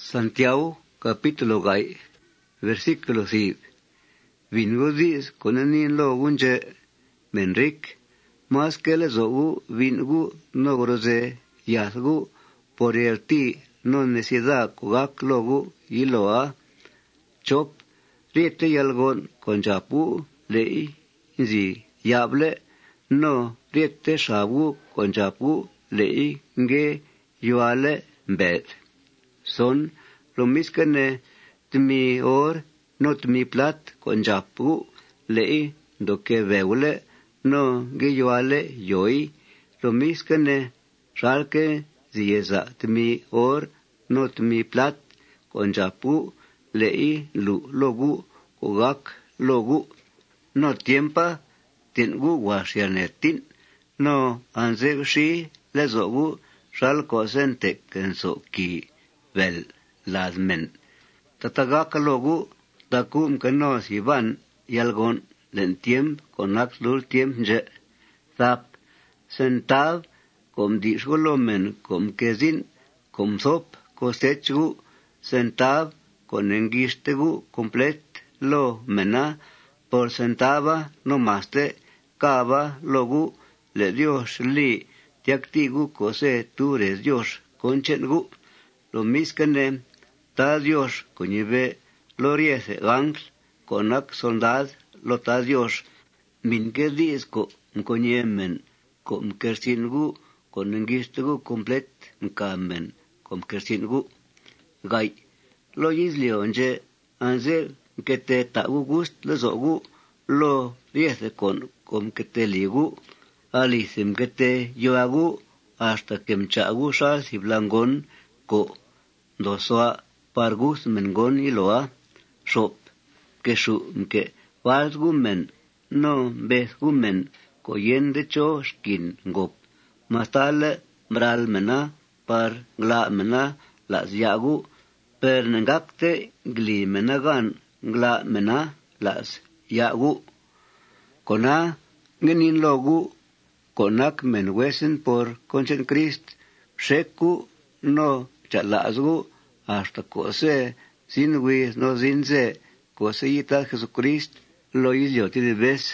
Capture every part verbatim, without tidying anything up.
Santiago, capítulo gay, versículo siete. Vingu dis konanin lo gunje, menrik, mas que le zogu vingu no groze, yazgu, por el ti no necesidad kugak logu yiloa, chop, riete yalgon konjapu, lei, zi, yable, no riete shabu konjapu, lei, nge, yuale, bed. Son lo miscane tmi or no tmi plat konjapu lei do que veule no giyuale yoi lo miscane shalke zieza tmi or no tmi plat konjapu lei lu logu ogak logu no tiempa tingu washianetin no anzegshi lezogu shal kosente kenso ki vel lasmen. Tatagaka logu takum kenos iban yalgon len tiemp konak lul tiemp je. Tap sentav kom dishgolomen kom kezin kom sop kosechgu sentav con engistegu complet lo mena por sentava no maste kaba logu le Dios li tiaktigu kose tures Dios konchengu. Lo miscane, ta Dios coñive lo riese ángel, conac soldad, lo ta Dios, min que disco, coñemen, com kersingu, con engistugu complet, camen, com kersingu. Gay, lo yislionje, anze, que te tagu gust, le zogu, lo riese con, com que te ligu, alisim que te yoagu, hasta que mchagu shas y blangon, ko, dosoa pargus mengon iloa, shop, que shu mke valgumen, no bezgumen, koyen de cho skin gop, mastale bral mena, par gla mena, las yagu, per nengakte gli menagan, gla mena, las yagu. Kona, genin logu, konak men wesen por conchen Christ, sheku no chalazgu hasta cose sin wis no zinze cose yita Jesucrist lo izio ti de ves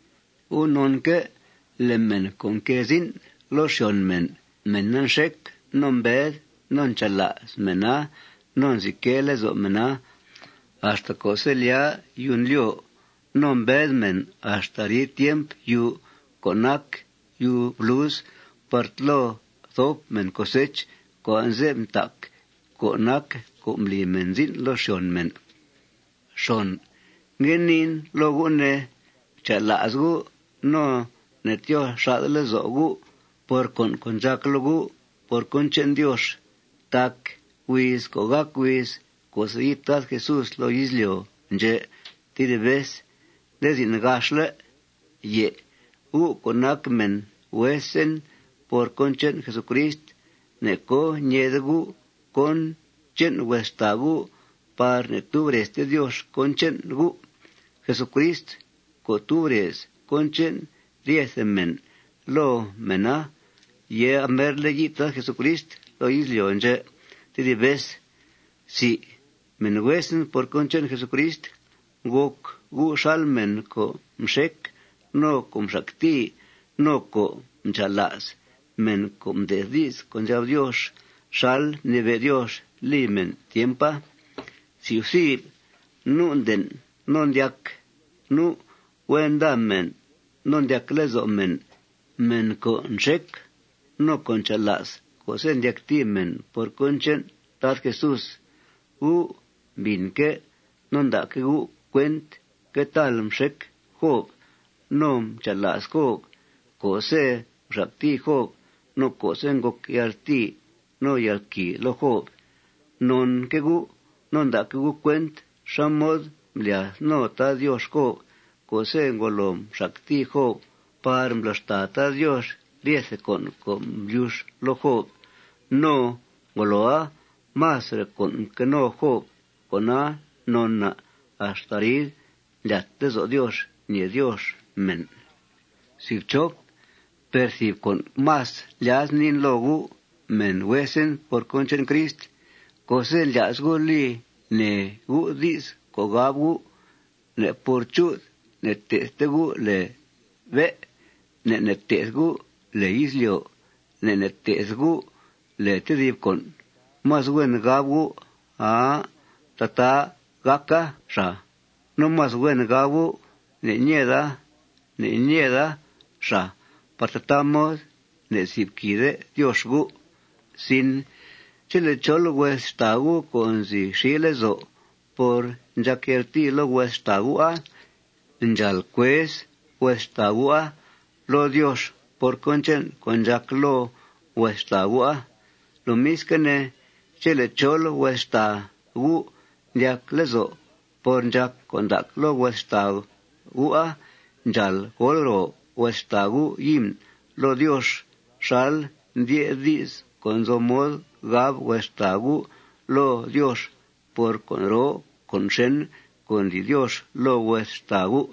unon que lemen con kezin lo shon men menan shek non bed non chalaz mena non zikele zo mena hasta cose lia yun lio non bed men hasta ri tiemp yu konak yu blues partlo thop men cosech koanzem tak konak kumli menzin lo shon men shon genin logune chalazgu no netio shadle zogu por con konjak logu por conchen Dios tak wis kogak wis kositas Jesús lo islio je tidebes desin gashle ye u konak men wesen por conchen Jesucrist neko nyedgu con chen westagu par netubres este Dios con chen gu Jesucrist cotubres con chen riesemen lo mena ye amer legita Jesucrist lo islio nje tidibes si men wesen por con chen Jesucrist gok gu shalmen ko mshek no kom shakti no ko mchalas men com desdis con ya Dios shal neve Dios limen tiempa si usi nunden non diak nu wendamen non diak lezo men men ko nshek no con chalas ko sen diak timen por conchen tat Jesús u binke non da que u cuent que tal mshek job nom chalas job ko se rakti job no kosen gok yarti no yarki lo job non kegu non da kegu kwent shamod mlia no ta Dios ko kosen golom shakti job par mlasta ta Dios riese con con yus lo job no goloa mas con que no job kona nonna ashtarid latte zo Dios ni Dios men sivchok percib con más las nin logu men wesen por conchen Christ Kose lias gu li ne gu dis ko gab gu ne porchut ne te gu le ve ne ne te gu le islio ne ne te gu le te dip kon mas wen gab gu a tata gaka sha no mas wen gab gu ne nieda ne nieda sha partatamos ne sipkide Dios gu sin chile cholo westagu con si shilezo por jakerti lo westagua njal quest westagua lo Dios por conchen con jaklo westagua lo miskene chile cholo westagu jaklezo por jak con jaklo westagua njal golro westagu yim lo Dios shal die dis con zomod gab westagu lo Dios por conro con shen con di Dios lo westagu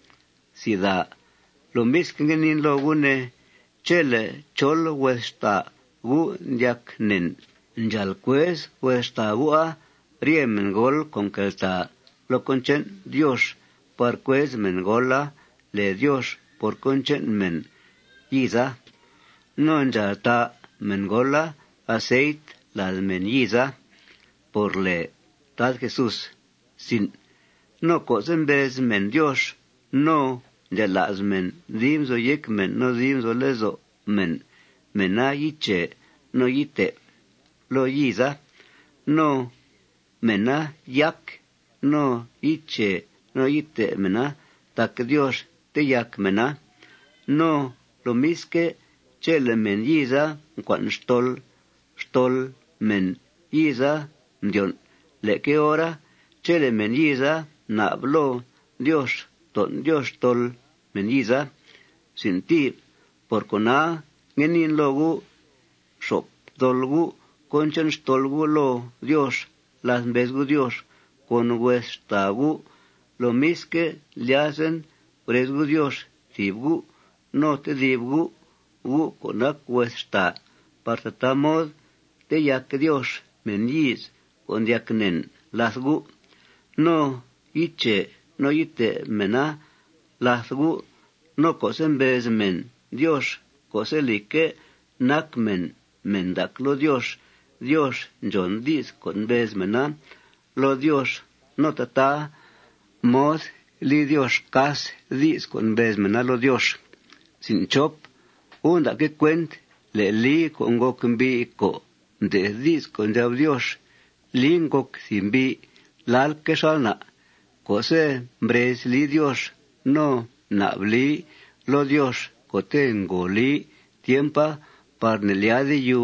sida lo miskenin lo gune chele chol westagu yaknen njal quest westagu a riemen gol con kelta lo conchen Dios por quest men gola le Dios por conchen men yiza no njata men gola aceit las meniza por le tal Jesús sin no cosen vez men Dios no de las men dim zo yek men no dim zo lezo men mena yiche no yite lo yiza no mena yak no yiche no yite mena tak Dios te yak mena no lo miske chele men yiza cuan stol stol men yiza dion le que ora chele men yiza na hablo Dios ton Dios tol men yiza sin ti por cona ngenin logu shop dolgu conchen stolgu lo Dios las bezgu Dios con huestagu lo miske le hacen presgu Dios tibgu no te dibgu gu conac huesta partatamos te yak Dios men yiz con yaknen las gu no iche no ite mena las gu no cosen bez men Dios coselike nak men men dak lo Dios Dios John dis con bez mena lo Dios no tata mos li Dios cas dis con bez mena lo Dios sin chop unda que cuent le li con gokmbi ko de dis con jab Dios lingok simbi lal que salna cose bres li Dios no nabli lo Dios cotengo li tiempa parnelia de yu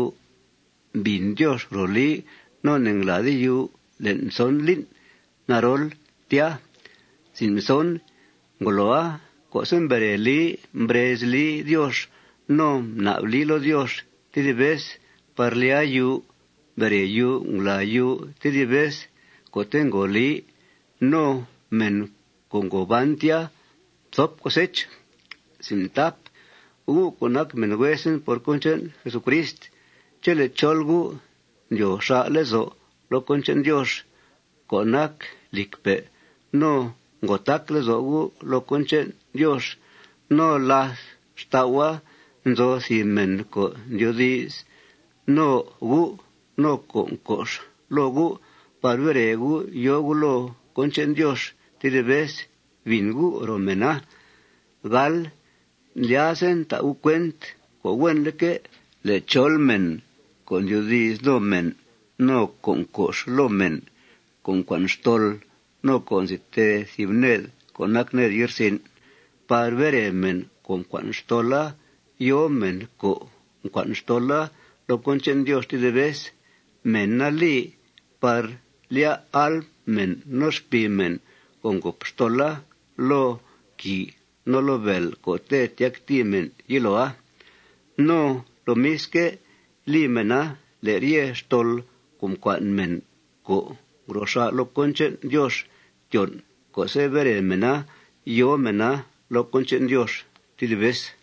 bin Dios roli no nengla de yu len son lin narol tia sin son goloa cose bereli bres li Dios no nabli lo Dios te ves parlia yu bere yu la yu te ves cotengo li no men congobantia top cosech sin tap u conac men wesen por conchen Jesucrist chele cholgu yo sha lezo lo conchen Dios conac likpe no gotak lezo gu lo conchen Dios no las stawa nzo si men ko diodis no gu no con cos lo gu parvere gu yo gu lo conchen Dios te ves vingu romena gal le hacen ta u cuent co wenle que le cholmen con diodis no men no con cos lo men con quan stol no con site sibned con acned yersin parvere men con quan stola yo men co quan stola lo conchen Dios te ves men ali par lia al men no spimen con gopstola lo ki no lo vel cote tiactimen yiloa no lo miske limena le rie stol cum quan men co grosa lo conchen Dios tion co se vere mena yo mena lo conchen Dios te ves